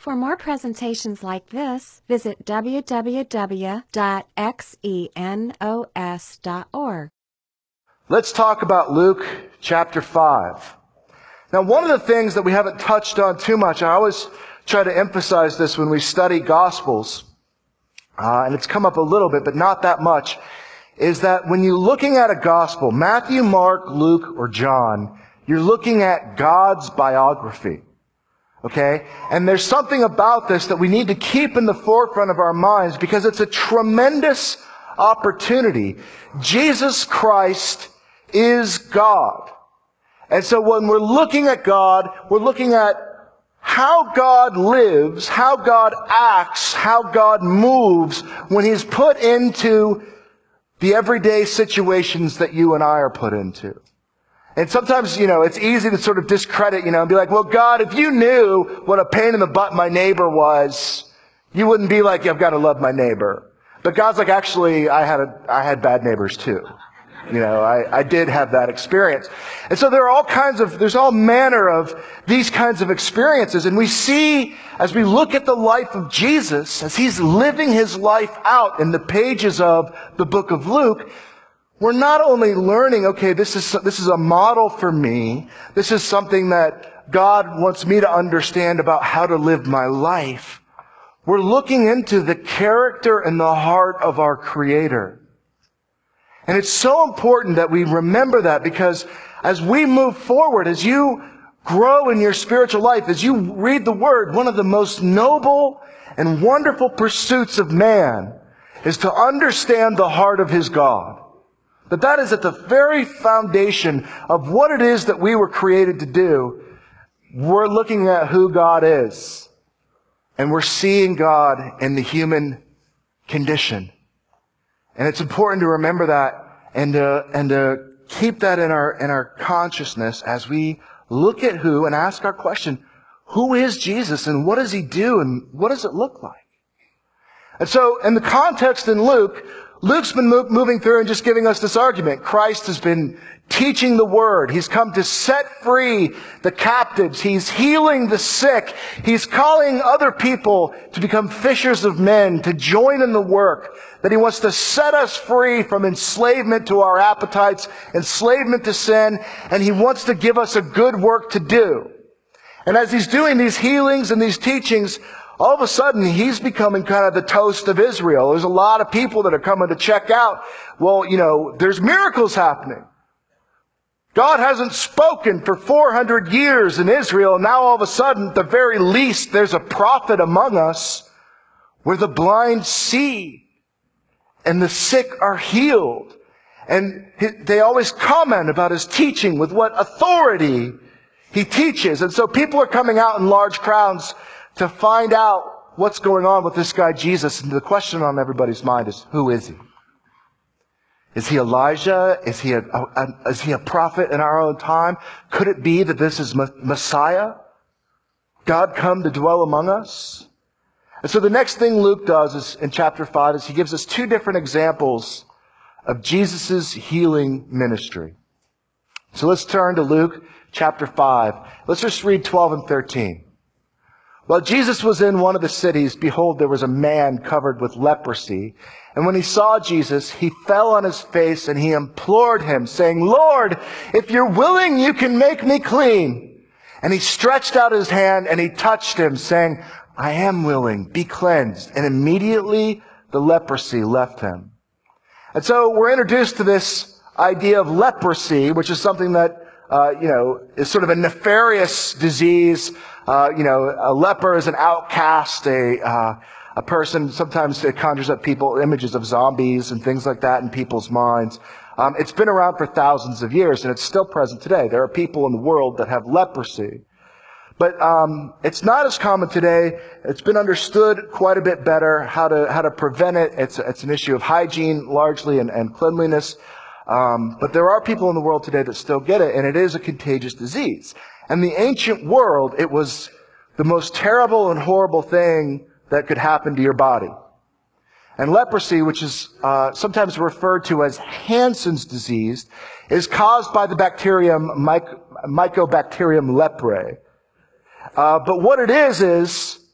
For more presentations like this, visit www.xenos.org. Let's talk about Luke chapter 5. Now, one of the things that we haven't touched on too much, I always try to emphasize this when we study Gospels, and it's come up a little bit, but not that much, is that when you're looking at a Gospel, Matthew, Mark, Luke, or John, you're looking at God's biography. Okay? And there's something about this that we need to keep in the forefront of our minds because it's a tremendous opportunity. Jesus Christ is God. And so when we're looking at God, we're looking at how God lives, how God acts, how God moves when He's put into the everyday situations that you and I are put into. And sometimes, it's easy to sort of discredit, and be like, well, God, if you knew what a pain in the butt my neighbor was, you wouldn't be like, I've got to love my neighbor. But God's like, actually, I had bad neighbors too. I did have that experience. And so there's all manner of these kinds of experiences. And we see, as we look at the life of Jesus, as He's living His life out in the pages of the book of Luke, we're not only learning, okay, this is a model for me. This is something that God wants me to understand about how to live my life. We're looking into the character and the heart of our Creator. And it's so important that we remember that because as we move forward, as you grow in your spiritual life, as you read the Word, one of the most noble and wonderful pursuits of man is to understand the heart of his God. That is at the very foundation of what it is that we were created to do. We're looking at who God is. And we're seeing God in the human condition. And it's important to remember that and to keep that in our consciousness as we look at who and ask our question, who is Jesus and what does He do and what does it look like? And so in the context in Luke's been moving through and just giving us this argument. Christ has been teaching the Word. He's come to set free the captives. He's healing the sick. He's calling other people to become fishers of men, to join in the work. That He wants to set us free from enslavement to our appetites, enslavement to sin, and He wants to give us a good work to do. And as He's doing these healings and these teachings, all of a sudden, He's becoming kind of the toast of Israel. There's a lot of people that are coming to check out. Well, there's miracles happening. God hasn't spoken for 400 years in Israel, and now all of a sudden, at the very least, there's a prophet among us where the blind see and the sick are healed. And they always comment about His teaching with what authority He teaches. And so people are coming out in large crowds to find out what's going on with this guy Jesus. And the question on everybody's mind is, who is He? Is He Elijah? Is He a prophet in our own time? Could it be that this is Messiah? God come to dwell among us? And so the next thing Luke does is, in chapter 5 is he gives us two different examples of Jesus' healing ministry. So let's turn to Luke chapter 5. Let's just read 12 and 13. While Jesus was in one of the cities, behold, there was a man covered with leprosy. And when he saw Jesus, he fell on his face and he implored Him, saying, Lord, if you're willing, you can make me clean. And he stretched out his hand and he touched him, saying, I am willing, be cleansed. And immediately the leprosy left him. And so we're introduced to this idea of leprosy, which is something that is sort of a nefarious disease. A leper is an outcast, a person. Sometimes it conjures up images of zombies and things like that in people's minds. It's been around for thousands of years and it's still present today. There are people in the world that have leprosy. But it's not as common today. It's been understood quite a bit better how to prevent it. It's an issue of hygiene largely and cleanliness. But there are people in the world today that still get it, and it is a contagious disease. And the ancient world, it was the most terrible and horrible thing that could happen to your body. And leprosy, which is sometimes referred to as Hansen's disease, is caused by the bacterium Mycobacterium leprae. But what it is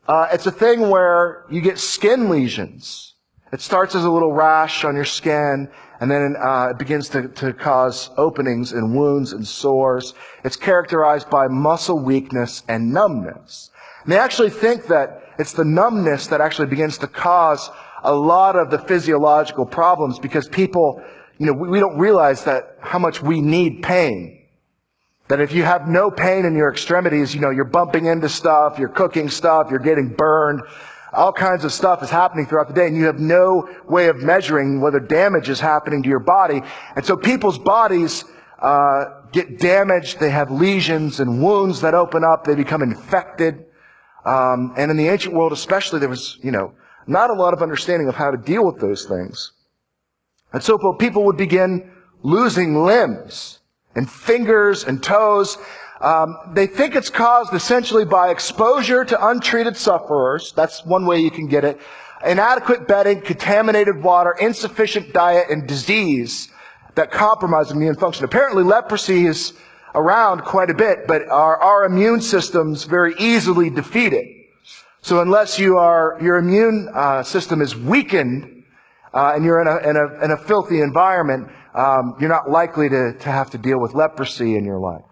It's a thing where you get skin lesions. It starts as a little rash on your skin, and then it begins to cause openings and wounds and sores. It's characterized by muscle weakness and numbness. And they actually think that it's the numbness that actually begins to cause a lot of the physiological problems, because people, we don't realize that how much we need pain. That if you have no pain in your extremities, you're bumping into stuff, you're cooking stuff, you're getting burned, all kinds of stuff is happening throughout the day, and you have no way of measuring whether damage is happening to your body. And so people's bodies get damaged, they have lesions and wounds that open up, they become infected. And in the ancient world especially, there was, not a lot of understanding of how to deal with those things. And so people would begin losing limbs and fingers and toes. They think it's caused essentially by exposure to untreated sufferers. That's one way you can get it. Inadequate bedding, contaminated water, insufficient diet, and disease that compromise immune function. Apparently leprosy is around quite a bit, but our immune system's very easily defeated. So unless your immune system is weakened, and you're in a filthy environment, you're not likely to have to deal with leprosy in your life.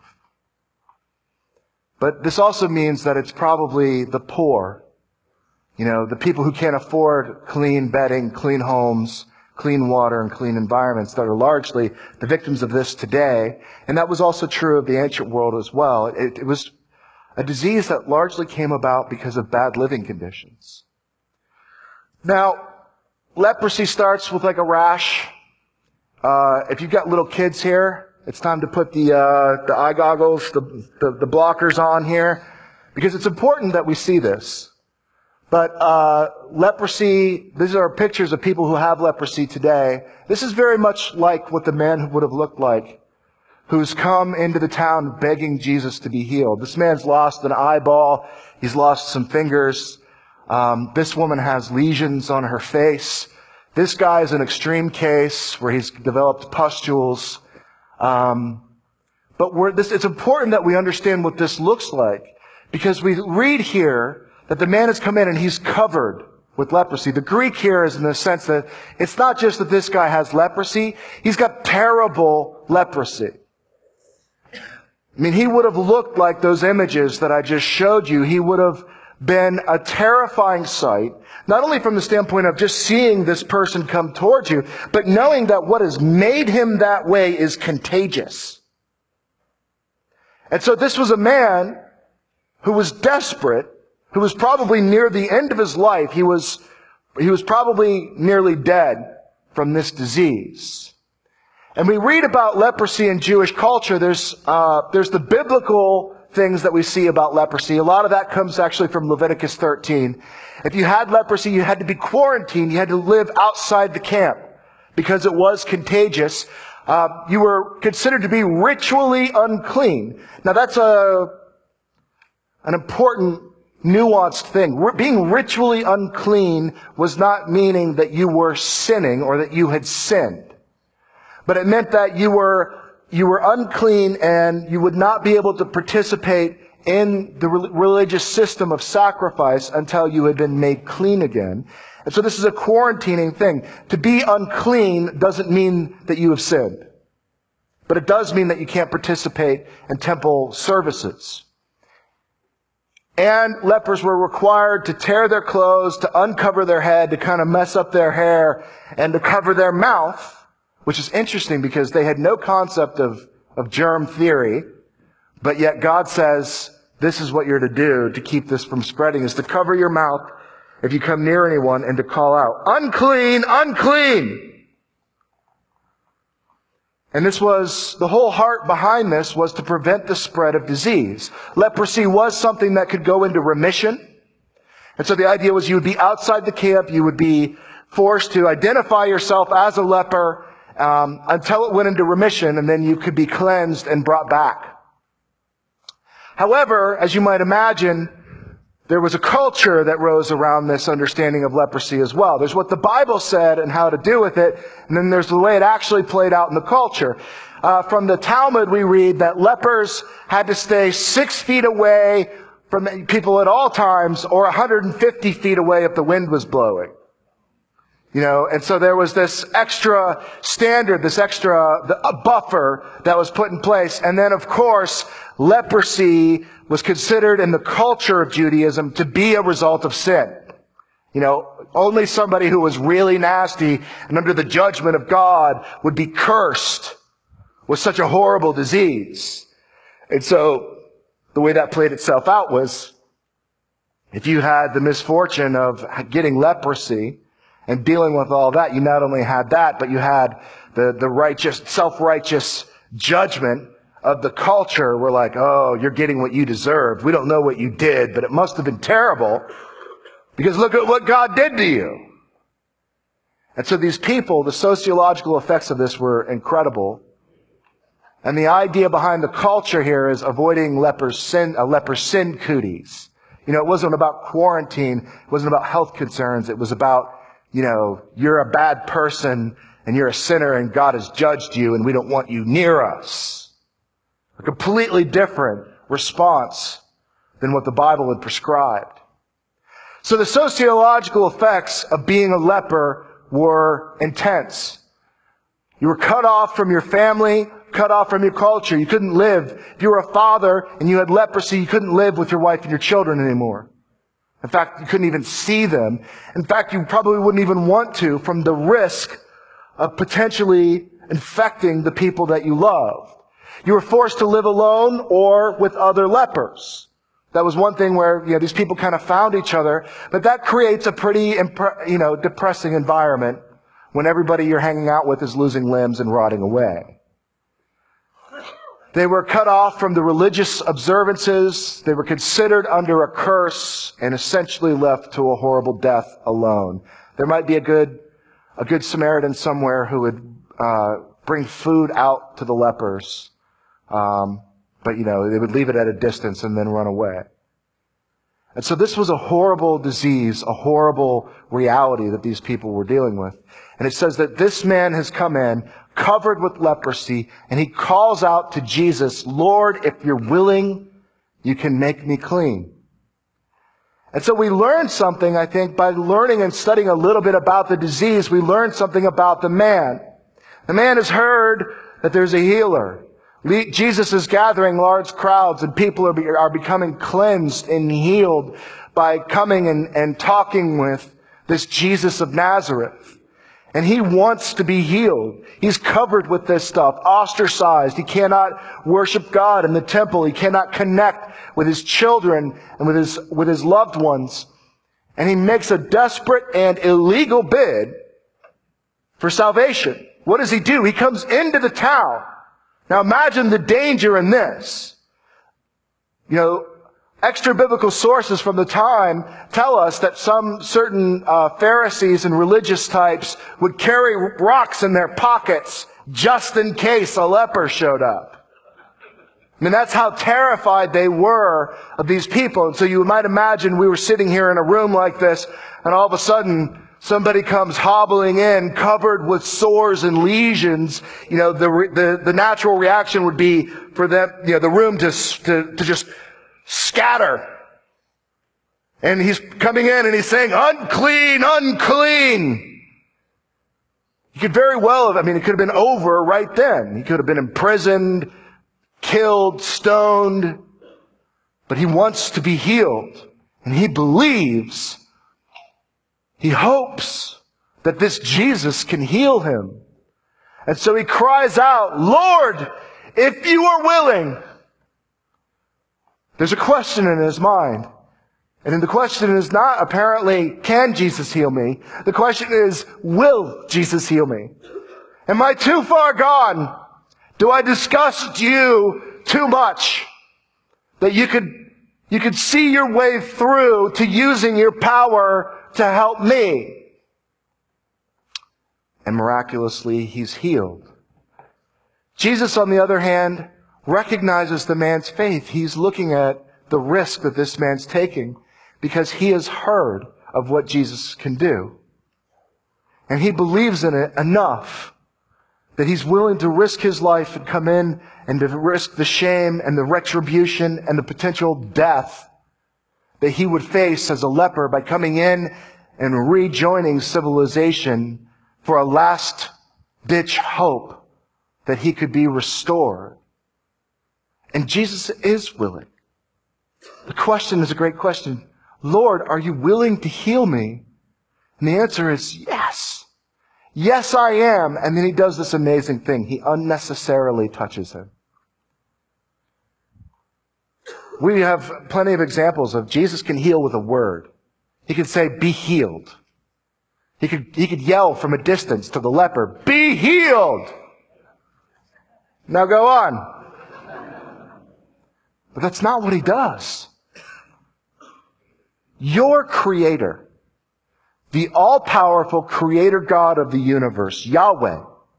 But this also means that it's probably the poor, the people who can't afford clean bedding, clean homes, clean water, and clean environments that are largely the victims of this today. And that was also true of the ancient world as well. It was a disease that largely came about because of bad living conditions. Now, leprosy starts with like a rash. If you've got little kids here, it's time to put the eye goggles, the blockers on here, because it's important that we see this. But leprosy, these are pictures of people who have leprosy today. This is very much like what the man would have looked like, who's come into the town begging Jesus to be healed. This man's lost an eyeball. He's lost some fingers. This woman has lesions on her face. This guy is an extreme case where he's developed pustules. But it's important that we understand what this looks like, because we read here that the man has come in and he's covered with leprosy. The Greek here is in the sense that it's not just that this guy has leprosy, he's got terrible leprosy. I mean, he would have looked like those images that I just showed you. He would have been a terrifying sight, not only from the standpoint of just seeing this person come towards you, but knowing that what has made him that way is contagious. And so this was a man who was desperate, who was probably near the end of his life. He was probably nearly dead from this disease. And we read about leprosy in Jewish culture. There's the biblical things that we see about leprosy. A lot of that comes actually from Leviticus 13. If you had leprosy, you had to be quarantined. You had to live outside the camp because it was contagious. You were considered to be ritually unclean. Now that's an important nuanced thing. Being ritually unclean was not meaning that you were sinning or that you had sinned. But it meant that you were unclean and you would not be able to participate in the religious system of sacrifice until you had been made clean again. And so this is a quarantining thing. To be unclean doesn't mean that you have sinned. But it does mean that you can't participate in temple services. And lepers were required to tear their clothes, to uncover their head, to kind of mess up their hair, and to cover their mouth, which is interesting because they had no concept of germ theory, but yet God says, this is what you're to do to keep this from spreading, is to cover your mouth if you come near anyone and to call out, unclean, unclean! And this was, the whole heart behind this was to prevent the spread of disease. Leprosy was something that could go into remission. And so the idea was you would be outside the camp, you would be forced to identify yourself as a leper until it went into remission, and then you could be cleansed and brought back. However, as you might imagine, there was a culture that rose around this understanding of leprosy as well. There's what the Bible said and how to do with it, and then there's the way it actually played out in the culture. From the Talmud we read that lepers had to stay 6 feet away from people at all times or 150 feet away if the wind was blowing. And so there was this extra standard, this extra buffer that was put in place. And then, of course, leprosy was considered in the culture of Judaism to be a result of sin. Only somebody who was really nasty and under the judgment of God would be cursed with such a horrible disease. And so the way that played itself out was, if you had the misfortune of getting leprosy and dealing with all that, you not only had that, but you had the righteous, self-righteous judgment of the culture. We're like, oh, you're getting what you deserved. We don't know what you did, but it must have been terrible because look at what God did to you. And so these people, the sociological effects of this were incredible. And the idea behind the culture here is avoiding leper sin cooties. It wasn't about quarantine. It wasn't about health concerns. It was about, you're a bad person and you're a sinner and God has judged you and we don't want you near us. A completely different response than what the Bible had prescribed. So the sociological effects of being a leper were intense. You were cut off from your family, cut off from your culture. You couldn't live. If you were a father and you had leprosy, you couldn't live with your wife and your children anymore. In fact, you couldn't even see them. In fact, you probably wouldn't even want to, from the risk of potentially infecting the people that you loved. You were forced to live alone or with other lepers. That was one thing where, these people kind of found each other, but that creates a pretty, depressing environment when everybody you're hanging out with is losing limbs and rotting away. They were cut off from the religious observances. They were considered under a curse and essentially left to a horrible death alone. There might be a good Samaritan somewhere who would bring food out to the lepers, but they would leave it at a distance and then run away. And so this was a horrible disease, a horrible reality that these people were dealing with. And it says that this man has come in covered with leprosy, and he calls out to Jesus, Lord, if you're willing, you can make me clean. And so we learned something, I think, by learning and studying a little bit about the disease. We learned something about the man. The man has heard that there's a healer. Jesus is gathering large crowds, and people are becoming cleansed and healed by coming and talking with this Jesus of Nazareth. And he wants to be healed. He's covered with this stuff, ostracized. He cannot worship God in the temple. He cannot connect with his children and with his loved ones. And he makes a desperate and illegal bid for salvation. What does he do? He comes into the town. Now imagine the danger in this. Extra biblical sources from the time tell us that some certain Pharisees and religious types would carry rocks in their pockets just in case a leper showed up. That's how terrified they were of these people. And so you might imagine we were sitting here in a room like this, and all of a sudden somebody comes hobbling in covered with sores and lesions. The natural reaction would be for them, the room to just scatter. And he's coming in and he's saying, unclean, unclean. He could very well have, it could have been over right then. He could have been imprisoned, killed, stoned. But he wants to be healed. And he believes, he hopes that this Jesus can heal him. And so he cries out, Lord, if you are willing. There's a question in his mind. And the question is not apparently, can Jesus heal me? The question is, will Jesus heal me? Am I too far gone? Do I disgust you too much that you could see your way through to using your power to help me? And miraculously, he's healed. Jesus, on the other hand, recognizes the man's faith. He's looking at the risk that this man's taking because he has heard of what Jesus can do. And he believes in it enough that he's willing to risk his life and come in and to risk the shame and the retribution and the potential death that he would face as a leper by coming in and rejoining civilization for a last-ditch hope that he could be restored. And Jesus is willing. The question is a great question. Lord, are you willing to heal me? And the answer is yes. Yes, I am. And then he does this amazing thing. He unnecessarily touches him. We have plenty of examples of Jesus can heal with a word. He could say, be healed. He could yell from a distance to the leper, be healed! Now go on. But that's not what he does. Your Creator, the all-powerful Creator God of the universe, Yahweh,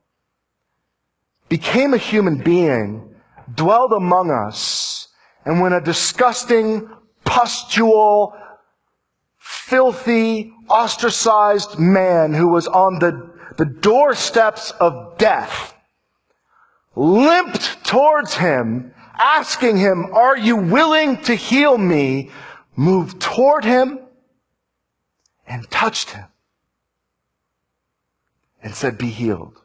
became a human being, dwelled among us, and when a disgusting, pustule, filthy, ostracized man who was on the doorsteps of death limped towards him, asking him, are you willing to heal me? Moved toward him and touched him and said, be healed.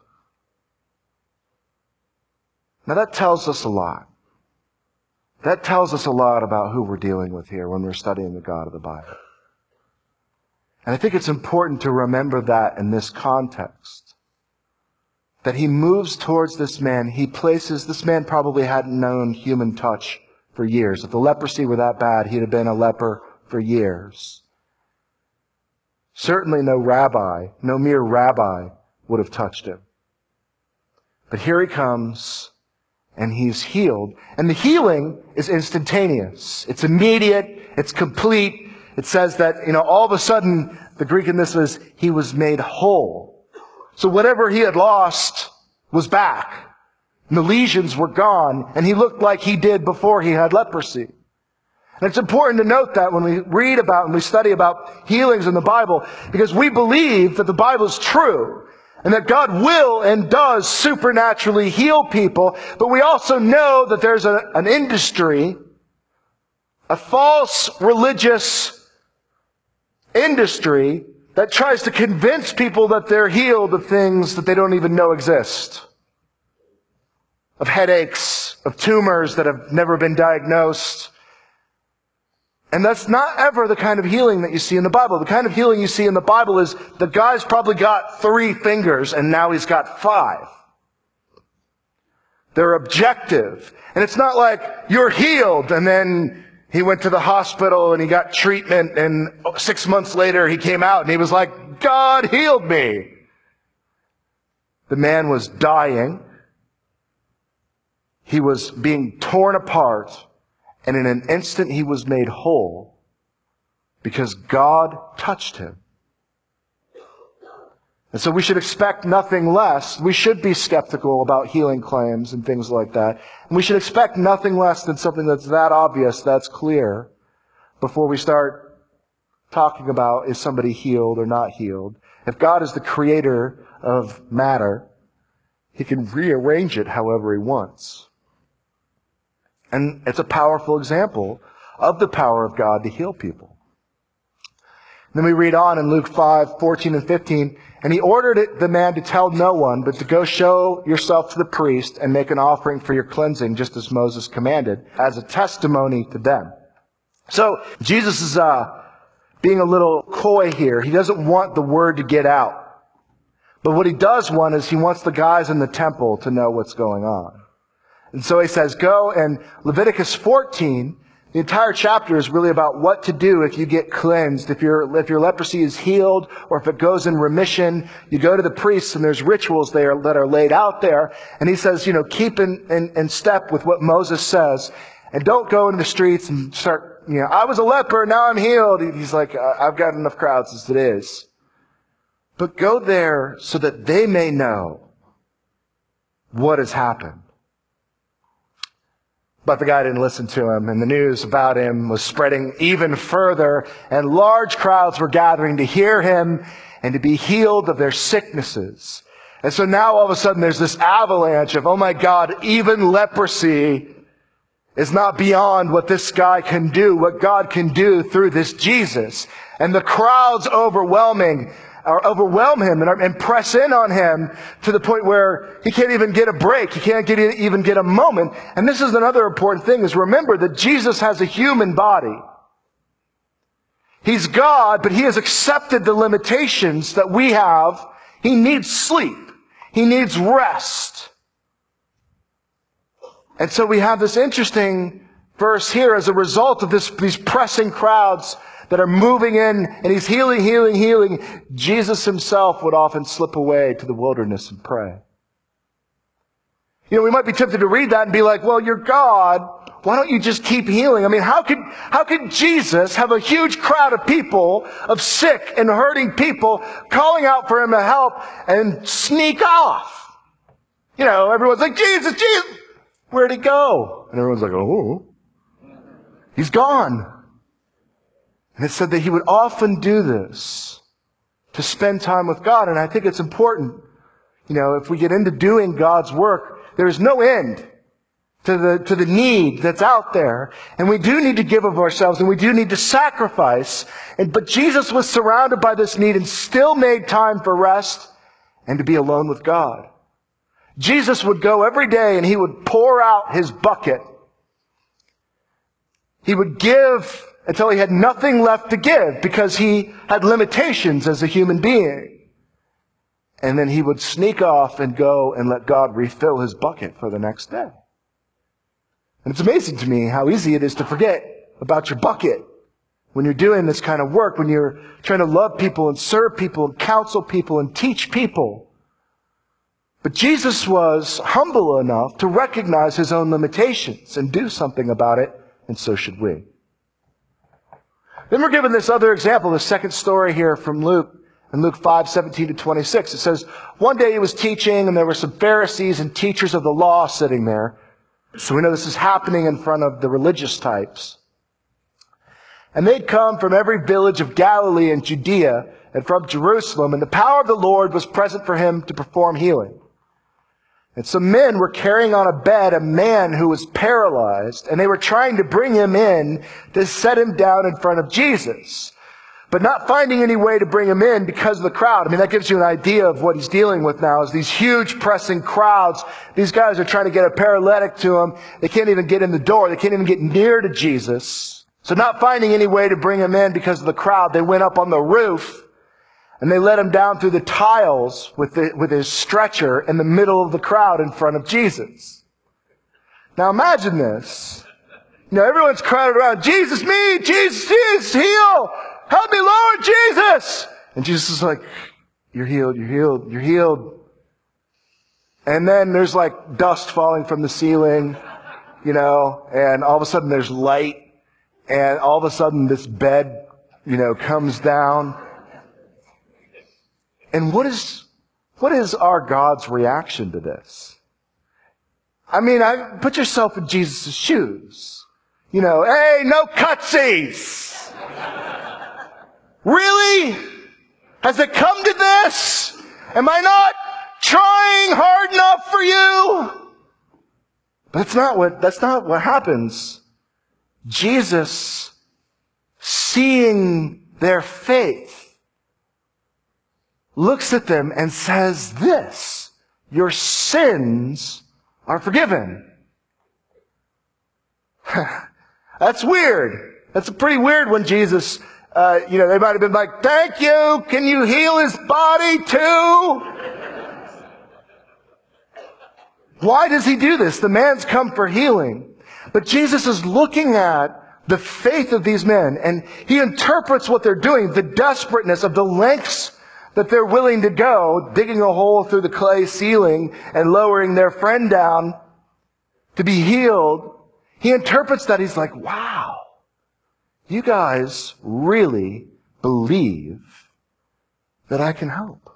Now that tells us a lot. That tells us a lot about who we're dealing with here when we're studying the God of the Bible. And I think it's important to remember that in this context. That he moves towards this man. This man probably hadn't known human touch for years. If the leprosy were that bad, he'd have been a leper for years. Certainly no mere rabbi would have touched him. But here he comes, and he's healed. And the healing is instantaneous. It's immediate. It's complete. It says that, all of a sudden, the Greek in this is, he was made whole. So whatever he had lost was back. And the lesions were gone, and he looked like he did before he had leprosy. And it's important to note that when we read about and we study about healings in the Bible, because we believe that the Bible is true, and that God will and does supernaturally heal people, but we also know that there's an industry, a false religious industry that tries to convince people that they're healed of things that they don't even know exist. Of headaches, of tumors that have never been diagnosed. And that's not ever the kind of healing that you see in the Bible. The kind of healing you see in the Bible is the guy's probably got 3 fingers and now he's got 5. They're objective. And it's not like you're healed and then he went to the hospital and he got treatment and 6 months later he came out and he was like, God healed me. The man was dying. He was being torn apart, and in an instant he was made whole because God touched him. And so we should expect nothing less. We should be skeptical about healing claims and things like that. And we should expect nothing less than something that's that obvious, that's clear, before we start talking about is somebody healed or not healed. If God is the creator of matter, he can rearrange it however he wants. And it's a powerful example of the power of God to heal people. Then we read on in Luke 5:14 and 15, and he ordered the man to tell no one, but to go show yourself to the priest and make an offering for your cleansing, just as Moses commanded, as a testimony to them. So Jesus is being a little coy here. He doesn't want the word to get out. But what he does want is he wants the guys in the temple to know what's going on. And so he says, go, and Leviticus 14, the entire chapter is really about what to do if you get cleansed. If your leprosy is healed, or if it goes in remission, you go to the priests and there's rituals there that are laid out there. And he says, keep in step with what Moses says. And don't go into the streets and start, I was a leper, now I'm healed. He's like, I've got enough crowds as it is. But go there so that they may know what has happened. But the guy didn't listen to him, and the news about him was spreading even further, and large crowds were gathering to hear him and to be healed of their sicknesses. And so now all of a sudden there's this avalanche of, oh my God, even leprosy is not beyond what this guy can do, what God can do through this Jesus. And the crowds overwhelm him and press in on him to the point where he can't even get a break. He can't even get a moment. And this is another important thing, is remember that Jesus has a human body. He's God, but he has accepted the limitations that we have. He needs sleep. He needs rest. And so we have this interesting verse here as a result of these pressing crowds that are moving in, and he's healing. Jesus himself would often slip away to the wilderness and pray. You know, we might be tempted to read that and be like, well, you're God. Why don't you just keep healing? I mean, how could Jesus have a huge crowd of people, of sick and hurting people, calling out for him to help and sneak off? You know, everyone's like, Jesus! Where'd he go? And everyone's like, oh, he's gone. And it said that he would often do this to spend time with God. And I think it's important, you know, if we get into doing God's work, there is no end to the need that's out there. And we do need to give of ourselves, and we do need to sacrifice. But Jesus was surrounded by this need and still made time for rest and to be alone with God. Jesus would go every day and he would pour out his bucket. He would give until he had nothing left to give because he had limitations as a human being. And then he would sneak off and go and let God refill his bucket for the next day. And it's amazing to me how easy it is to forget about your bucket when you're doing this kind of work, when you're trying to love people and serve people and counsel people and teach people. But Jesus was humble enough to recognize his own limitations and do something about it, and so should we. Then we're given this other example, the second story here from Luke, in Luke 5:17-26. It says, one day he was teaching, and there were some Pharisees and teachers of the law sitting there. So we know this is happening in front of the religious types. And they'd come from every village of Galilee and Judea and from Jerusalem, and the power of the Lord was present for him to perform healing. And some men were carrying on a bed a man who was paralyzed, and they were trying to bring him in to set him down in front of Jesus, but not finding any way to bring him in because of the crowd. I mean, that gives you an idea of what he's dealing with now, is these huge pressing crowds. These guys are trying to get a paralytic to him. They can't even get in the door. They can't even get near to Jesus. So not finding any way to bring him in because of the crowd, they went up on the roof and they let him down through the tiles with his stretcher in the middle of the crowd in front of Jesus. Now imagine this. You know, everyone's crowded around. Jesus, me! Jesus, heal! Help me, Lord, Jesus! And Jesus is like, you're healed, you're healed, you're healed. And then there's like dust falling from the ceiling, you know, and all of a sudden there's light, and all of a sudden this bed, you know, comes down. And what is our God's reaction to this? I mean, put yourself in Jesus' shoes. You know, hey, no cutsies! Really? Has it come to this? Am I not trying hard enough for you? But that's not what happens. Jesus, seeing their faith, looks at them and says this, your sins are forgiven. That's weird. That's pretty weird when Jesus, they might have been like, thank you, can you heal his body too? Why does he do this? The man's come for healing. But Jesus is looking at the faith of these men, and he interprets what they're doing, the desperateness of the lengths that they're willing to go, digging a hole through the clay ceiling and lowering their friend down to be healed. He interprets that. He's like, wow, you guys really believe that I can help.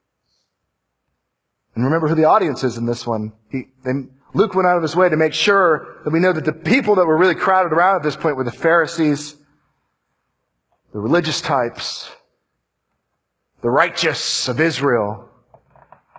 And remember who the audience is in this one. Luke went out of his way to make sure that we know that the people that were really crowded around at this point were the Pharisees, the religious types, the righteous of Israel.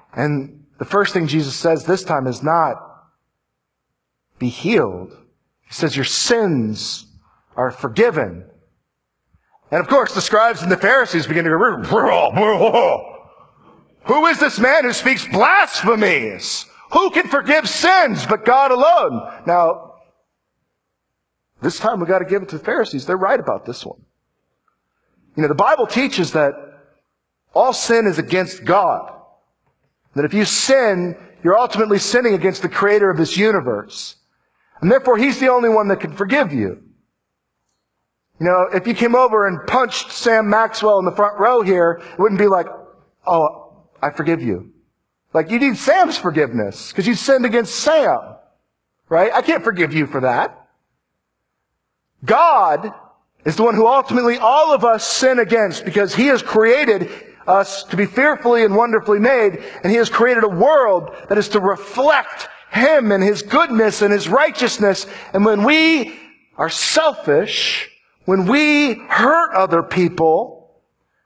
And the first thing Jesus says this time is not be healed. He says, your sins are forgiven. And of course, the scribes and the Pharisees begin to go, who is this man who speaks blasphemies? Who can forgive sins but God alone? Now, this time we got to give it to the Pharisees. They're right about this one. You know, the Bible teaches that all sin is against God. That if you sin, you're ultimately sinning against the creator of this universe. And therefore, he's the only one that can forgive you. You know, if you came over and punched Sam Maxwell in the front row here, it wouldn't be like, oh, I forgive you. Like, you need Sam's forgiveness because you sinned against Sam. Right? I can't forgive you for that. God is the one who ultimately all of us sin against because he has created us to be fearfully and wonderfully made, and he has created a world that is to reflect him and his goodness and his righteousness. And when we are selfish, when we hurt other people,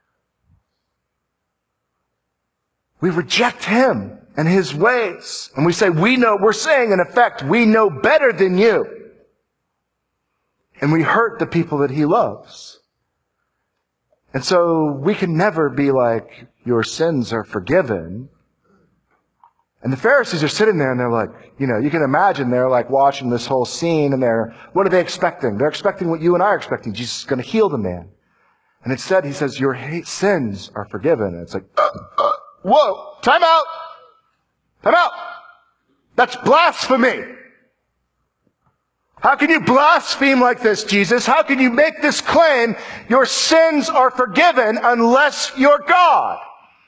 we reject him and his ways. And we say, we're saying in effect, we know better than you. And we hurt the people that he loves. And so we can never be like, your sins are forgiven. And the Pharisees are sitting there and they're like, you know, you can imagine they're like watching this whole scene and what are they expecting? They're expecting what you and I are expecting. Jesus is going to heal the man. And instead he says, your sins are forgiven. And it's like, whoa, time out. Time out. That's blasphemy. How can you blaspheme like this, Jesus? How can you make this claim? Your sins are forgiven unless you're God.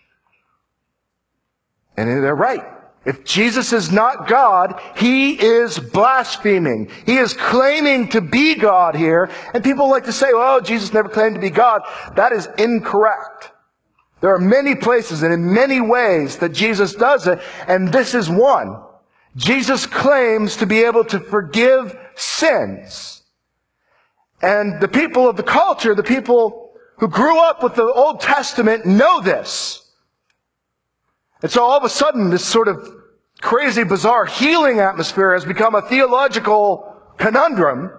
And they're right. If Jesus is not God, he is blaspheming. He is claiming to be God here. And people like to say, oh, Jesus never claimed to be God. That is incorrect. There are many places and in many ways that Jesus does it, and this is one. Jesus claims to be able to forgive sins. And the people of the culture, the people who grew up with the Old Testament, know this. And so all of a sudden, this sort of crazy, bizarre healing atmosphere has become a theological conundrum.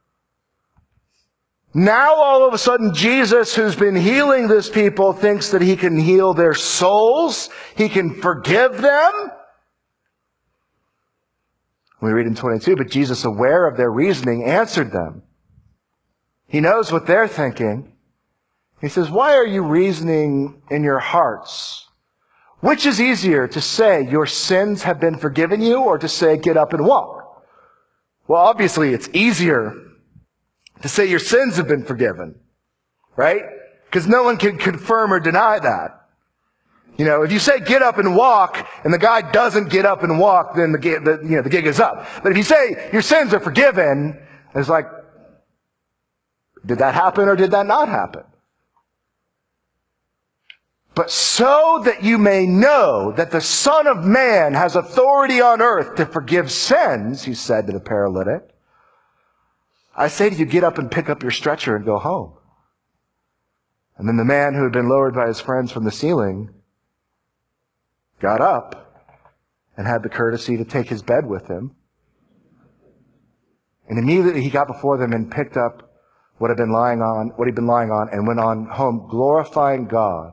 Now all of a sudden, Jesus, who's been healing this people, thinks that he can heal their souls. He can forgive them. We read in 22, but Jesus, aware of their reasoning, answered them. He knows what they're thinking. He says, why are you reasoning in your hearts? Which is easier, to say your sins have been forgiven you, or to say get up and walk? Well, obviously it's easier to say your sins have been forgiven, right? Because no one can confirm or deny that. You know, if you say get up and walk, and the guy doesn't get up and walk, then the gig is up. But if you say your sins are forgiven, it's like, did that happen or did that not happen? But so that you may know that the Son of Man has authority on earth to forgive sins, he said to the paralytic, I say to you, get up and pick up your stretcher and go home. And then the man who had been lowered by his friends from the ceiling got up and had the courtesy to take his bed with him. And immediately he got before them and picked up what he'd been lying on, and went on home glorifying God.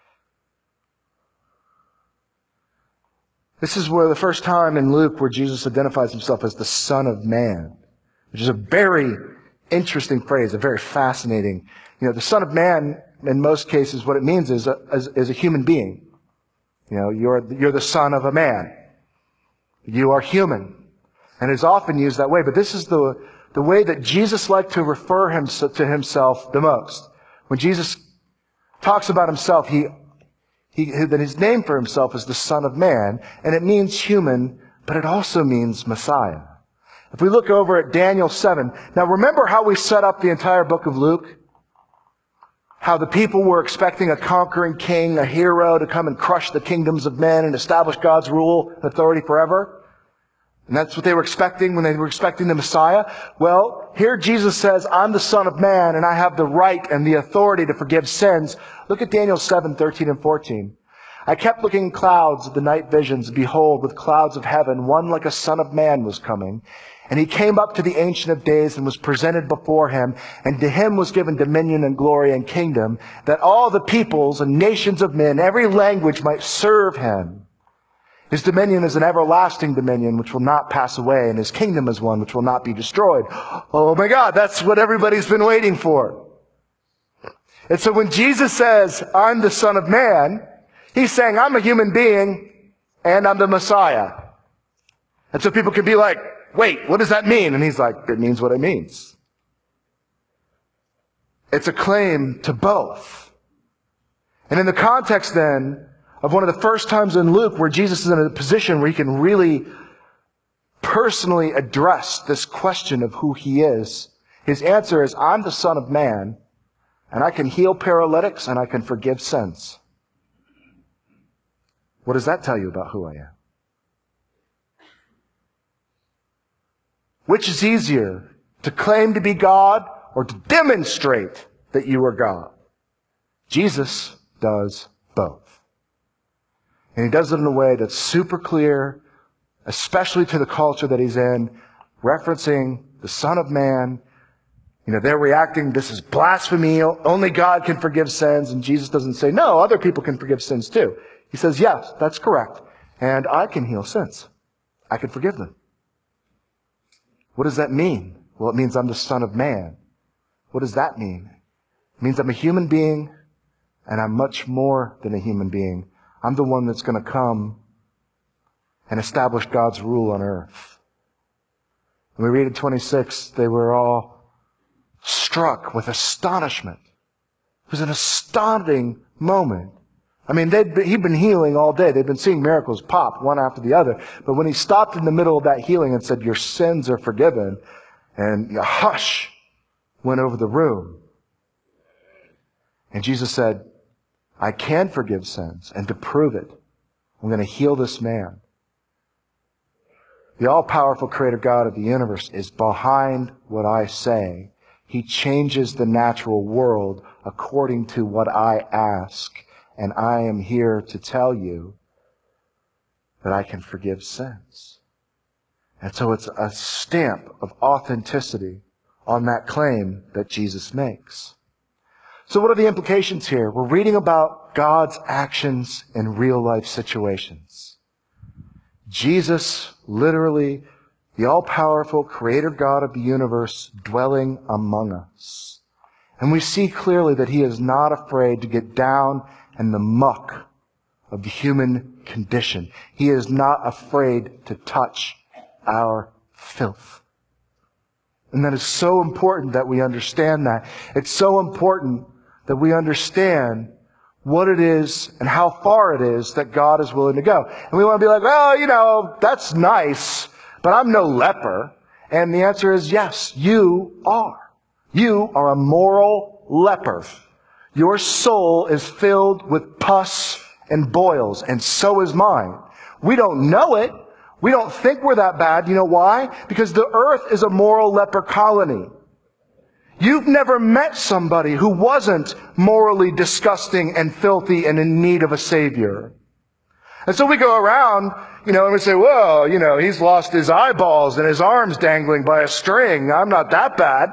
This is where the first time in Luke where Jesus identifies himself as the Son of Man, which is a very interesting phrase, a very fascinating. You know, the Son of Man, in most cases, what it means is a human being. You know, you're the son of a man. You are human. And it's often used that way, but this is the way that Jesus liked to refer to himself the most. When Jesus talks about himself, that his name for himself is the Son of Man, and it means human, but it also means Messiah. If we look over at Daniel 7, now remember how we set up the entire book of Luke? How the people were expecting a conquering king, a hero to come and crush the kingdoms of men and establish God's rule and authority forever. And that's what they were expecting when they were expecting the Messiah. Well, here Jesus says, I'm the Son of Man and I have the right and the authority to forgive sins. Look at Daniel 7:13 and 14. I kept looking in clouds at the night visions, and behold, with clouds of heaven, one like a son of man was coming. And he came up to the Ancient of Days and was presented before him, and to him was given dominion and glory and kingdom, that all the peoples and nations of men, every language, might serve him. His dominion is an everlasting dominion which will not pass away, and his kingdom is one which will not be destroyed. Oh my God, that's what everybody's been waiting for. And so when Jesus says, I'm the Son of Man, he's saying, I'm a human being, and I'm the Messiah. And so people can be like, wait, what does that mean? And he's like, it means what it means. It's a claim to both. And in the context then of one of the first times in Luke where Jesus is in a position where he can really personally address this question of who he is, his answer is, I'm the Son of Man, and I can heal paralytics and I can forgive sins. What does that tell you about who I am? Which is easier, to claim to be God or to demonstrate that you are God? Jesus does both. And he does it in a way that's super clear, especially to the culture that he's in, referencing the Son of Man. You know, they're reacting, this is blasphemy, only God can forgive sins. And Jesus doesn't say, no, other people can forgive sins too. He says, yes, that's correct. And I can heal sins. I can forgive them. What does that mean? Well, it means I'm the Son of Man. What does that mean? It means I'm a human being, and I'm much more than a human being. I'm the one that's going to come and establish God's rule on earth. When we read in 26, they were all struck with astonishment. It was an astounding moment. I mean, he'd been healing all day. They'd been seeing miracles pop one after the other. But when he stopped in the middle of that healing and said, your sins are forgiven, and a hush went over the room. And Jesus said, I can forgive sins, and to prove it, I'm going to heal this man. The all-powerful creator God of the universe is behind what I say. He changes the natural world according to what I ask. And I am here to tell you that I can forgive sins. And so it's a stamp of authenticity on that claim that Jesus makes. So what are the implications here? We're reading about God's actions in real life situations. Jesus, literally, the all-powerful creator God of the universe, dwelling among us. And we see clearly that he is not afraid to get down in the muck of the human condition. He is not afraid to touch our filth. And that is so important that we understand that. It's so important that we understand what it is and how far it is that God is willing to go. And we want to be like, well, you know, that's nice, but I'm no leper. And the answer is yes, you are. You are a moral leper. Your soul is filled with pus and boils, and so is mine. We don't know it. We don't think we're that bad. You know why? Because the earth is a moral leper colony. You've never met somebody who wasn't morally disgusting and filthy and in need of a savior. And so we go around, and we say, well, he's lost his eyeballs and his arms dangling by a string. I'm not that bad.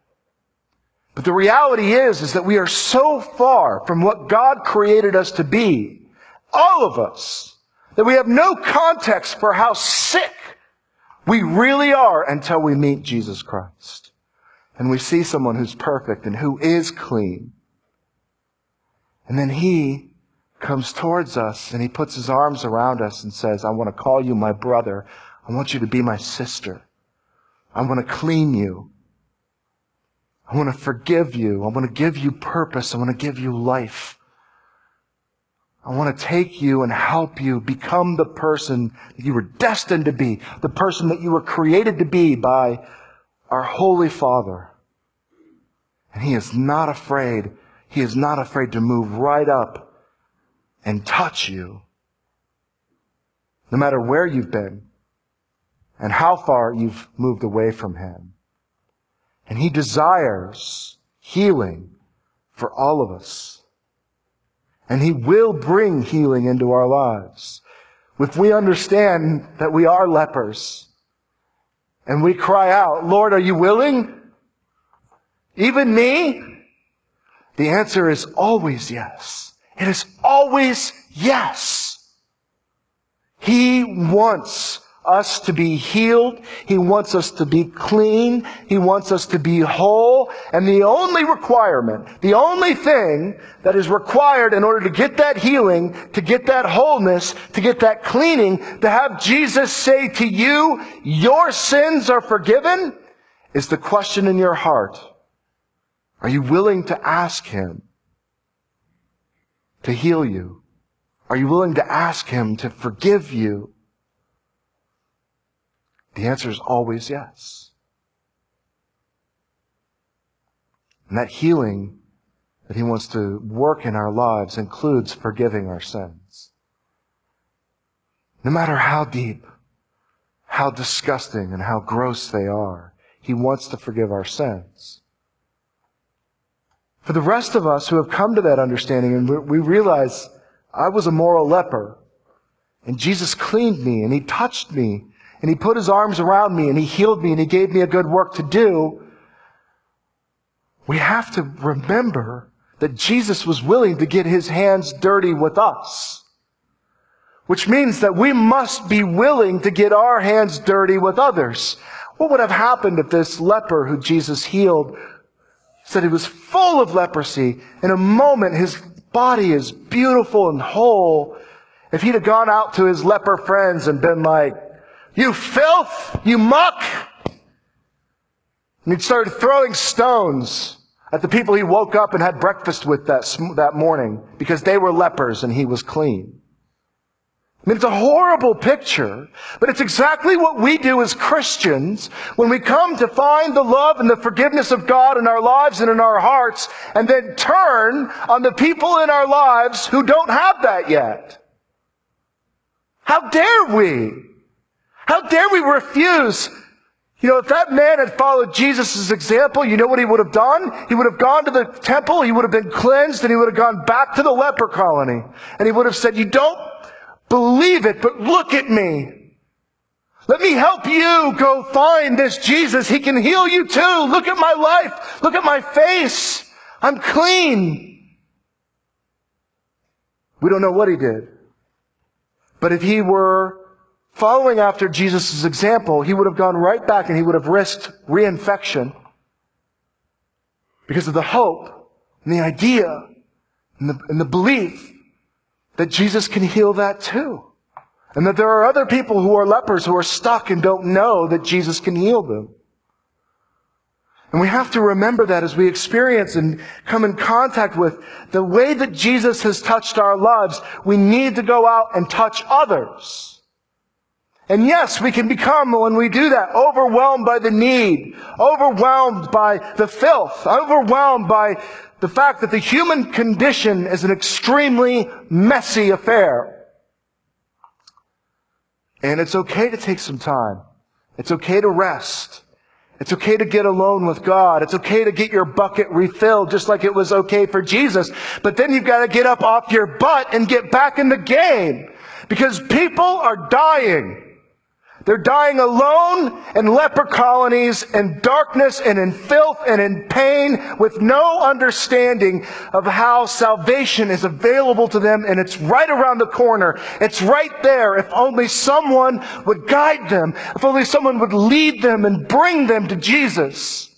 But the reality is that we are so far from what God created us to be, all of us, that we have no context for how sick we really are until we meet Jesus Christ. And we see someone who's perfect and who is clean. And then he comes towards us and he puts his arms around us and says, I want to call you my brother. I want you to be my sister. I want to clean you. I want to forgive you. I want to give you purpose. I want to give you life. I want to take you and help you become the person that you were destined to be, the person that you were created to be by our Holy Father. And he is not afraid. He is not afraid to move right up and touch you. No matter where you've been and how far you've moved away from him. And he desires healing for all of us. And he will bring healing into our lives. If we understand that we are lepers, and we cry out, Lord, are you willing? Even me? The answer is always yes. It is always yes. He wants us to be healed. He wants us to be clean. He wants us to be whole. And the only requirement, the only thing that is required in order to get that healing, to get that wholeness, to get that cleaning, to have Jesus say to you, your sins are forgiven, is the question in your heart. Are you willing to ask Him to heal you? Are you willing to ask Him to forgive you? The answer is always yes. And that healing that He wants to work in our lives includes forgiving our sins. No matter how deep, how disgusting, and how gross they are, He wants to forgive our sins. For the rest of us who have come to that understanding and we realize I was a moral leper and Jesus cleaned me and He touched me and He put His arms around me and He healed me and He gave me a good work to do, we have to remember that Jesus was willing to get His hands dirty with us. Which means that we must be willing to get our hands dirty with others. What would have happened if this leper who Jesus healed said he was full of leprosy? In a moment, his body is beautiful and whole. If he'd have gone out to his leper friends and been like, you filth, you muck, and he'd started throwing stones at the people he woke up and had breakfast with that morning because they were lepers and he was clean. I mean, it's a horrible picture, but it's exactly what we do as Christians when we come to find the love and the forgiveness of God in our lives and in our hearts, and then turn on the people in our lives who don't have that yet. How dare we? How dare we refuse? You know, if that man had followed Jesus' example, you know what he would have done? He would have gone to the temple, he would have been cleansed, and he would have gone back to the leper colony. And he would have said, you don't believe it, but look at me. Let me help you go find this Jesus. He can heal you too. Look at my life. Look at my face. I'm clean. We don't know what he did. But if he were following after Jesus' example, he would have gone right back and he would have risked reinfection because of the hope and the idea and the belief that Jesus can heal that too. And that there are other people who are lepers who are stuck and don't know that Jesus can heal them. And we have to remember that as we experience and come in contact with the way that Jesus has touched our lives, we need to go out and touch others. And yes, we can become, when we do that, overwhelmed by the need, overwhelmed by the filth, overwhelmed by the fact that the human condition is an extremely messy affair. And it's okay to take some time. It's okay to rest. It's okay to get alone with God. It's okay to get your bucket refilled, just like it was okay for Jesus. But then you've got to get up off your butt and get back in the game. Because people are dying. They're dying alone in leper colonies, in darkness and in filth and in pain, with no understanding of how salvation is available to them, and it's right around the corner. It's right there. If only someone would guide them, if only someone would lead them and bring them to Jesus.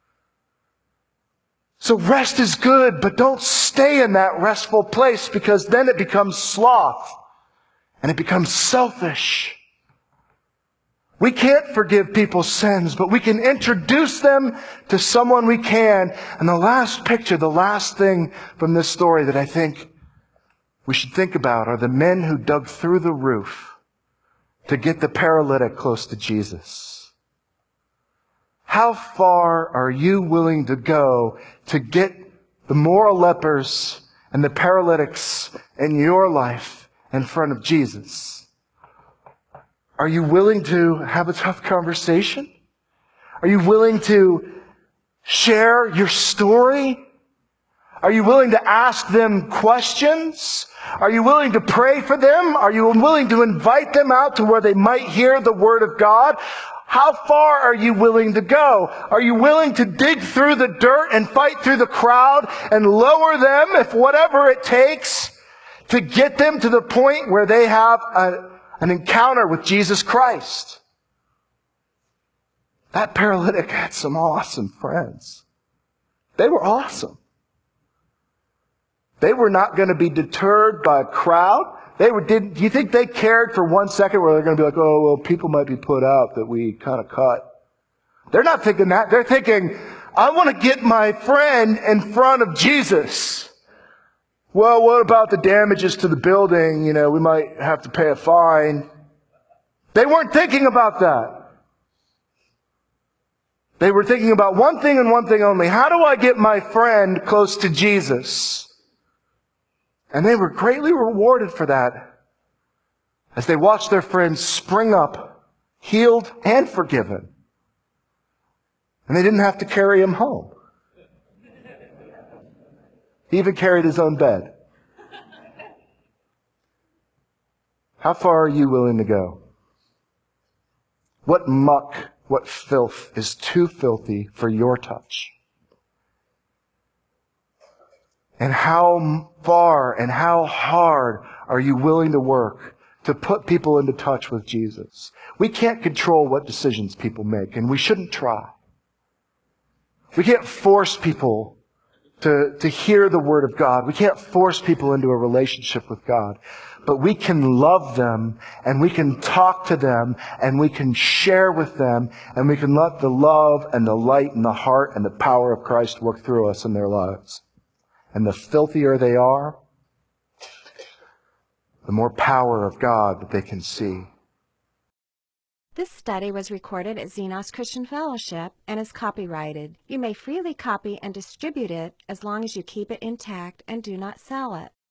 So rest is good, but don't stay in that restful place, because then it becomes sloth and it becomes selfish. We can't forgive people's sins, but we can introduce them to someone we can. And the last picture, the last thing from this story that I think we should think about are the men who dug through the roof to get the paralytic close to Jesus. How far are you willing to go to get the moral lepers and the paralytics in your life in front of Jesus? Are you willing to have a tough conversation? Are you willing to share your story? Are you willing to ask them questions? Are you willing to pray for them? Are you willing to invite them out to where they might hear the Word of God? How far are you willing to go? Are you willing to dig through the dirt and fight through the crowd and lower them, if whatever it takes, to get them to the point where they have an encounter with Jesus Christ? That paralytic had some awesome friends. They were awesome. They were not going to be deterred by a crowd. Do you think they cared for 1 second where they're going to be like, oh, well, people might be put out that we kind of cut? They're not thinking that. They're thinking, I want to get my friend in front of Jesus. Well, what about the damages to the building? You know, we might have to pay a fine. They weren't thinking about that. They were thinking about one thing and one thing only. How do I get my friend close to Jesus? And they were greatly rewarded for that as they watched their friends spring up, healed and forgiven. And they didn't have to carry him home. He even carried his own bed. How far are you willing to go? What muck, what filth is too filthy for your touch? And how far and how hard are you willing to work to put people into touch with Jesus? We can't control what decisions people make, and we shouldn't try. We can't force people to hear the Word of God. We can't force people into a relationship with God. But we can love them, and we can talk to them, and we can share with them, and we can let the love and the light and the heart and the power of Christ work through us in their lives. And the filthier they are, the more power of God that they can see. This study was recorded at Xenos Christian Fellowship and is copyrighted. You may freely copy and distribute it as long as you keep it intact and do not sell it.